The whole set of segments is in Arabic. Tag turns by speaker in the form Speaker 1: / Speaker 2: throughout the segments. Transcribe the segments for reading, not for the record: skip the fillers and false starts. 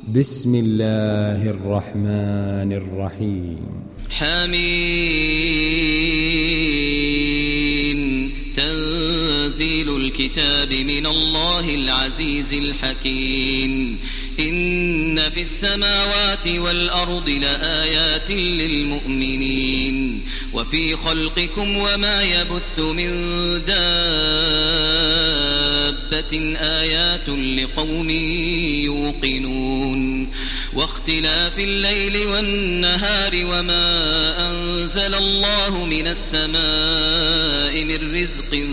Speaker 1: بسم الله الرحمن الرحيم.
Speaker 2: حميم. تنزيل الكتاب من الله العزيز الحكيم. إن في السماوات والأرض لآيات للمؤمنين وفي خلقكم وما يبث من دابة آيات لقوم يوقنون واختلاف الليل والنهار وما أنزل الله من السماء من رزق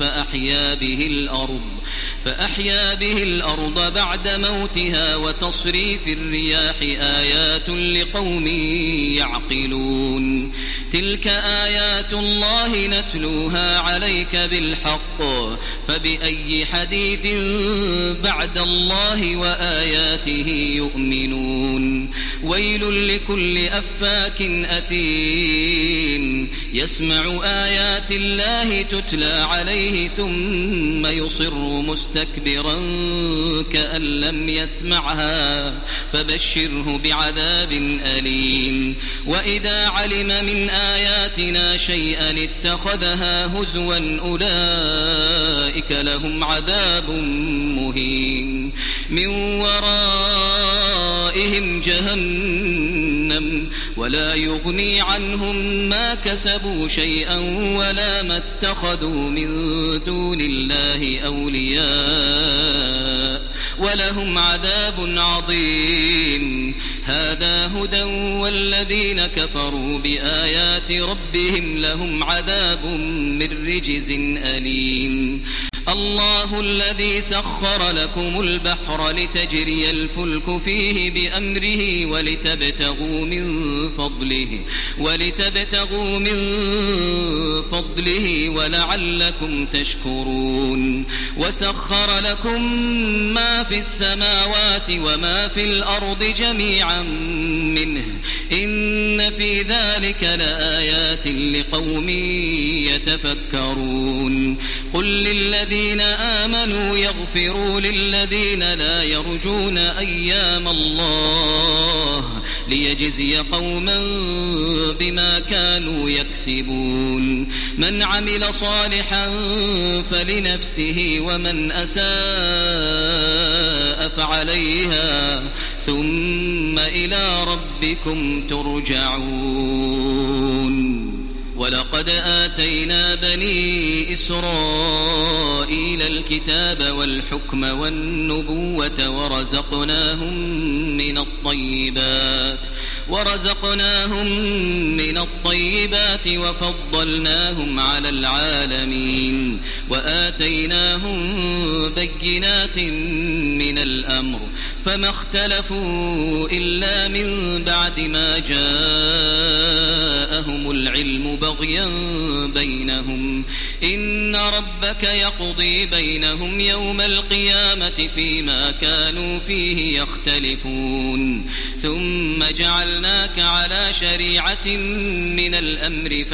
Speaker 2: فأحيا به الأرض بعد موتها وتصريف الرياح آيات لقوم يعقلون. تلك آيات الله نتلوها عليك بالحق فبأي حديث بعد الله وآياته يؤمنون. ويل لكل أفاك أثيم يسمع آيات الله تتلى عليه ثم يصر مستكبرا كأن لم يسمعها فبشره بعذاب أليم. وإذا علم من آياتنا شيئا اتخذها هزوا أولئك لهم عذاب مهين من ورائهم جهنم ولا يغني عنهم ما كسبوا شيئا ولا ما اتخذوا من دون الله أولياء ولهم عذاب عظيم. هذا هدى والذين كفروا بآيات ربهم لهم عذاب من رجز أليم. الله الذي سخر لكم البحر لتجري الفلك فيه بأمره ولتبتغوا من فضله ولعلكم تشكرون. وسخر لكم ما في السماوات وما في الأرض جميعا منه إن في ذلك لآيات لقوم يتفكرون. قل للذين آمنوا يغفروا للذين لا يرجون أيام الله ليجزي قوما بما كانوا يكسبون. من عمل صالحا فلنفسه ومن أساء فعليها ثم إلى ربكم ترجعون. ولقد آتينا بني إسرائيل الكتاب والحكم والنبوة ورزقناهم من الطيبات وفضلناهم على العالمين وآتيناهم بينات من الأمر فما اختلفوا إلا من بعد ما جاءهم العلم بغيا بينهم. إن ربك يقضي بينهم يوم القيامة فيما كانوا فيه يختلفون. ثم جعلناك على شريعة من الأمر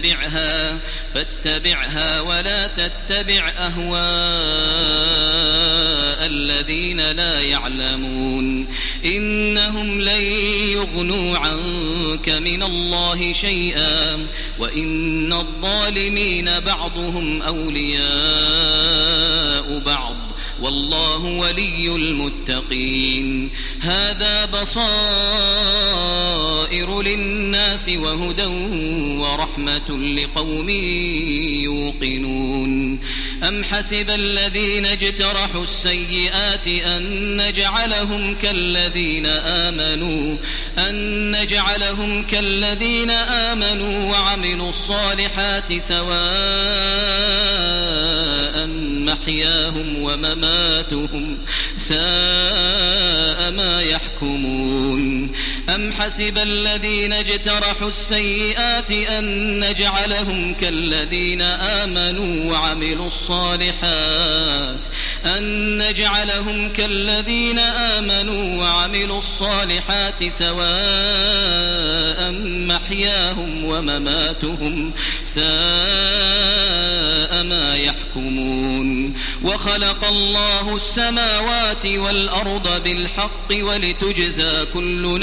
Speaker 2: فاتبعها ولا تتبع أهواء الذين لا يعلمون. إنهم لن يغنوا عنك من الله شيئا وإن الظالمين بعضهم أولياء بعض والله ولي المتقين. هذا بصائر للناس وهدى ورحمة لقوم يوقنون. أم حسب الذين اجترحوا السيئات أن نجعلهم كالذين آمنوا وعملوا الصالحات سواء محياهم ومماتهم ساء ما يحكمون. أم حسب الذين اجترحوا السيئات أن نجعلهم كالذين آمنوا وعملوا الصالحات سواء محياهم ومماتهم ساء ساء ما يحكمون وخلق الله السماوات والأرض بالحق ولتجزى كل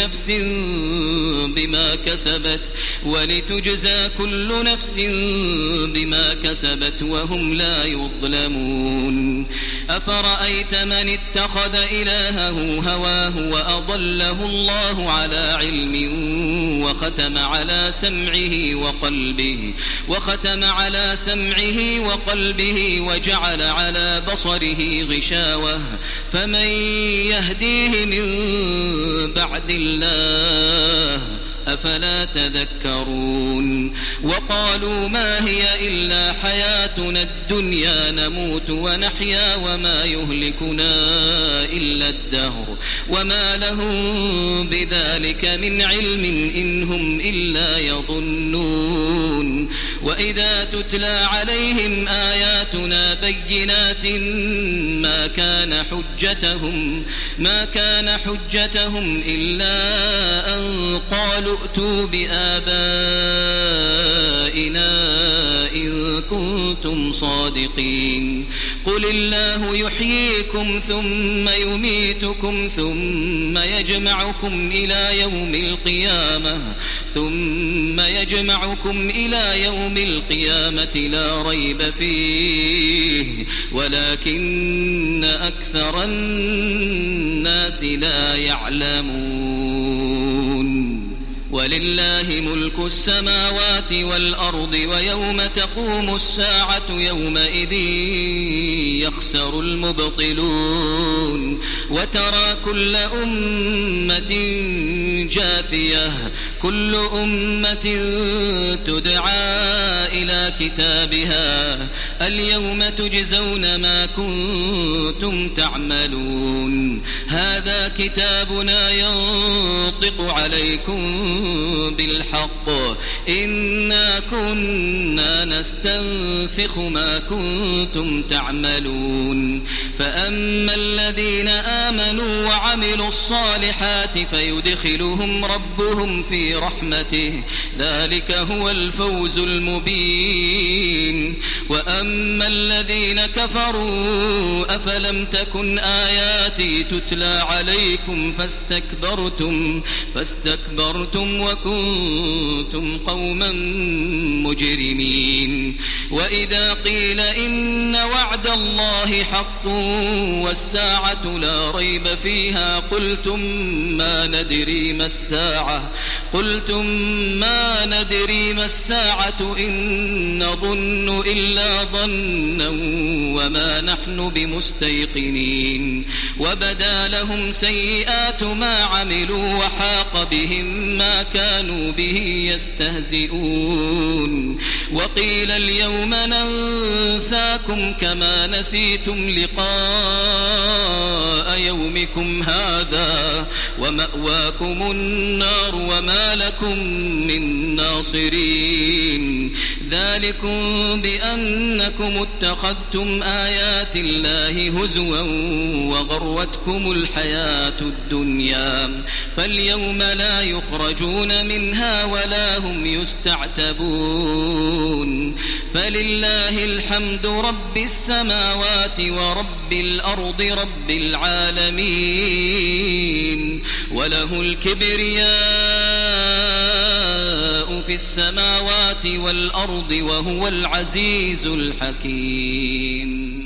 Speaker 2: نفس بما كسبت وهم لا يظلمون أفرأيت من اتخذ إلهه هواه وأضله الله على علم وختم على سمعه وقلبه وجعل على بصره غشاوة فمن يهديه من بعد الله أفلا تذكرون وقالوا ما هي إلا حياتنا الدنيا نموت ونحيا وما يهلكنا إلا الدهر وما لهم بذلك من علم إن هم إلا يظنون وإذا تتلى عليهم آياتنا بينات ما كان حجتهم إلا أن قالوا ائتوا بآبائنا إن كنتم صادقين قل الله يحييكم ثم يميتكم ثم يجمعكم إلى يوم القيامة لا ريب فيه ولكن أكثر الناس لا يعلمون ولله ملك السماوات والأرض ويوم تقوم الساعة يومئذ يخسر المبطلون وترى كل أمة جاثية كل أمة تدعى إلى كتابها اليوم تجزون ما كنتم تعملون هذا كتابنا ينطق عليكم بالحق إنا كنا نستنسخ ما كنتم تعملون فأما الذين آمنوا وعملوا الصالحات فيدخلهم ربهم في رحمته ذلك هو الفوز المبين وأما الذين كفروا أفلم تكن آياتي تتلى عليكم فاستكبرتم وكنتم قوما مجرمين وإذا قيل إن وعد الله حق والساعة لا ريب فيها قلتم ما ندري ما الساعة إن نظن إلا ظنا وما نحن بمستيقنين وبدا لهم سيئات ما عملوا وحاق بهم ما كانوا به يستهزئون وقيل اليوم ننساكم كما نسيتم لقاء يومكم هذا ومأواكم النار وما لكم من ناصرين ذلكم بأنكم اتخذتم آيات الله هزوا وغرتكم الحياة الدنيا فاليوم لا يخرجون منها ولا هم يستعتبون فلله الحمد رب السماوات ورب الأرض رب العالمين وله الكبرياء في السماوات والأرض وهو العزيز الحكيم.